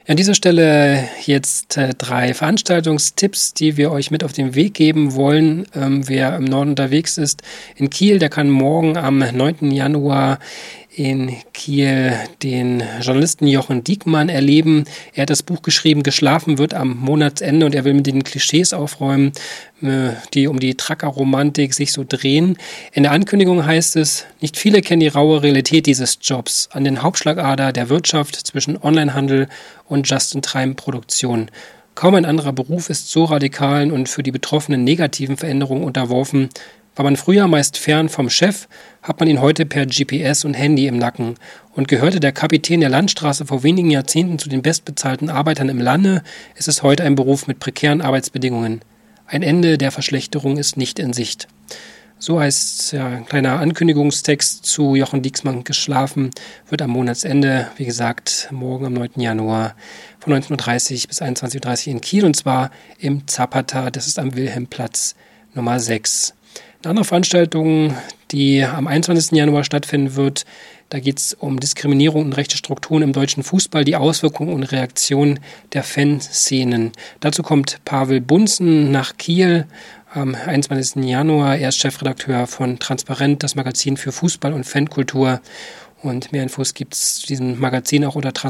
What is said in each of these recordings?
An dieser Stelle jetzt 3 Veranstaltungstipps, die wir euch mit auf den Weg geben wollen. Wer im Norden unterwegs ist, in Kiel, der kann morgen am 9. Januar in Kiel den Journalisten Jochen Diekmann erleben. Er hat das Buch geschrieben, Geschlafen wird am Monatsende, und er will mit den Klischees aufräumen, die um die Trucker-Romantik sich so drehen. In der Ankündigung heißt es, nicht viele kennen die raue Realität dieses Jobs an den Hauptschlagader der Wirtschaft zwischen Onlinehandel und Just-in-Time-Produktion. Kaum ein anderer Beruf ist so radikalen und für die Betroffenen negativen Veränderungen unterworfen. War man früher meist fern vom Chef, hat man ihn heute per GPS und Handy im Nacken. Und gehörte der Kapitän der Landstraße vor wenigen Jahrzehnten zu den bestbezahlten Arbeitern im Lande, ist es heute ein Beruf mit prekären Arbeitsbedingungen. Ein Ende der Verschlechterung ist nicht in Sicht. So heißt ein kleiner Ankündigungstext zu Jochen Diekmann. Geschlafen wird am Monatsende, wie gesagt, morgen am 9. Januar von 19.30 bis 21.30 Uhr in Kiel, und zwar im Zapata, das ist am Wilhelmplatz Nummer 6. Eine andere Veranstaltung, die am 21. Januar stattfinden wird, da geht es um Diskriminierung und rechte Strukturen im deutschen Fußball, die Auswirkungen und Reaktionen der Fanszenen. Dazu kommt Pavel Bunzen nach Kiel am 21. Januar. Er ist Chefredakteur von Transparent, das Magazin für Fußball und Fankultur. Und mehr Infos gibt es zu diesem Magazin auch unter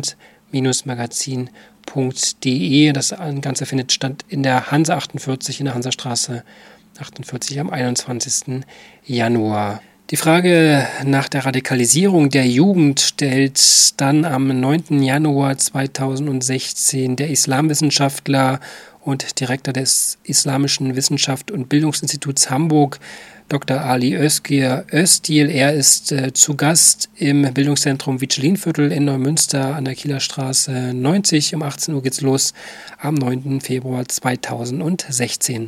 transparent-magazin.de. Das Ganze findet statt in der Hanse 48 in der Hansastraße 48 am 21. Januar. Die Frage nach der Radikalisierung der Jugend stellt dann am 9. Januar 2016 der Islamwissenschaftler und Direktor des Islamischen Wissenschaft- und Bildungsinstituts Hamburg, Dr. Ali Özgür Özdil. Er ist zu Gast im Bildungszentrum Vicelinviertel in Neumünster an der Kieler Straße 90. Um 18 Uhr geht's los am 9. Februar 2016.